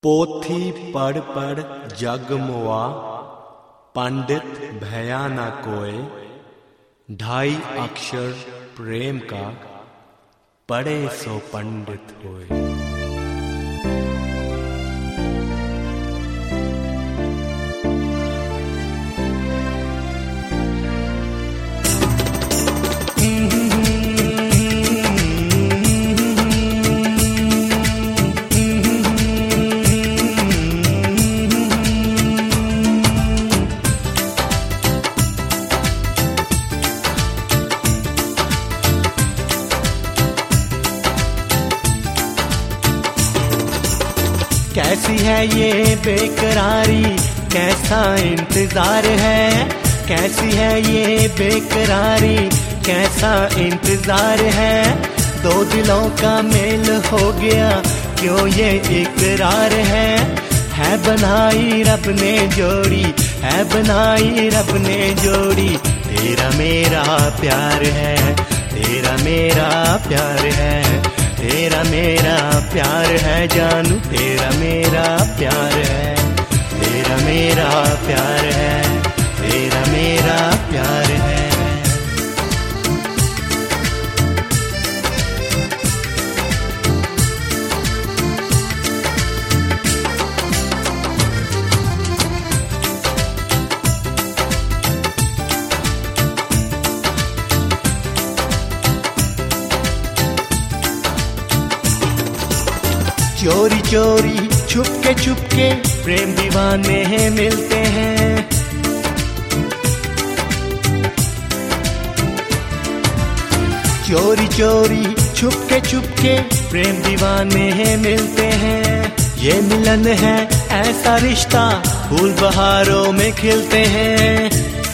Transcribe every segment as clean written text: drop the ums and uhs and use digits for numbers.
पोथी पढ़ पढ़ जग मोआ, पंडित भया न कोय। 2.5 अक्षर प्रेम का, पढ़े सो पंडित होए। कैसी है ये बेकरारी, कैसा इंतजार है। कैसी है ये बेकरारी, कैसा इंतजार है। दो दिलों का मेल हो गया, क्यों ये इकरार है बनाई रब ने जोड़ी, है बनाई रब ने जोड़ी। तेरा मेरा प्यार है, तेरा मेरा प्यार है, तेरा मेरा प्यार है जानू, तेरा मेरा प्यार है, तेरा मेरा प्यार है, तेरा मेरा प्यार है। चोरी चोरी छुपके प्रेम दीवाने हैं मिलते हैं। चोरी चोरी छुपके प्रेम दीवाने हैं मिलते हैं। ये मिलन है ऐसा रिश्ता, फूल बहारों में खिलते हैं।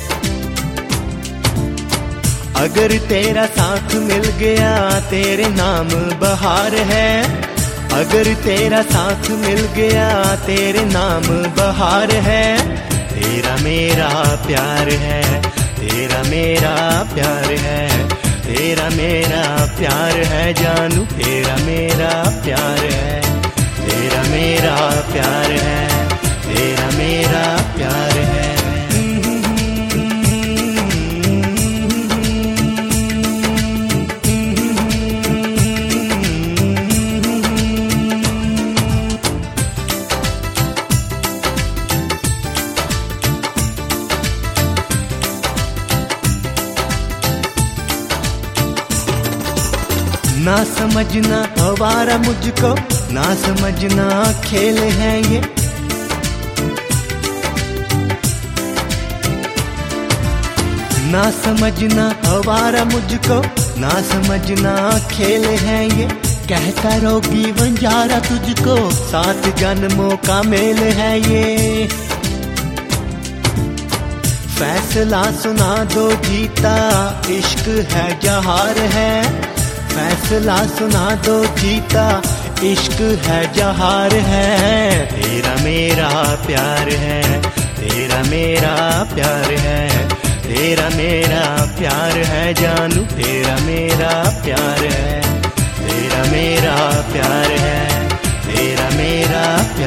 अगर तेरा साथ मिल गया, तेरे नाम बहार है। अगर तेरा साथ मिल गया, तेरे नाम बहार है। तेरा मेरा प्यार है, तेरा मेरा प्यार है, तेरा मेरा प्यार है जानू, तेरा मेरा प्यार है, तेरा मेरा प्यार है, तेरा मेरा प्यार है। ना समझना आवारा मुझको, ना समझना खेल है ये। ना समझना आवारा मुझको, ना समझना खेल है ये। कहता रोगी बंजारा तुझको, 7 जन्मों का मेल है ये। फैसला सुना दो जीता, इश्क है जहार है। फैसला सुना दो जीता, इश्क है जहार है। तेरा मेरा प्यार है, तेरा मेरा प्यार है, तेरा मेरा प्यार है जानू, तेरा मेरा प्यार है, तेरा मेरा प्यार है, तेरा मेरा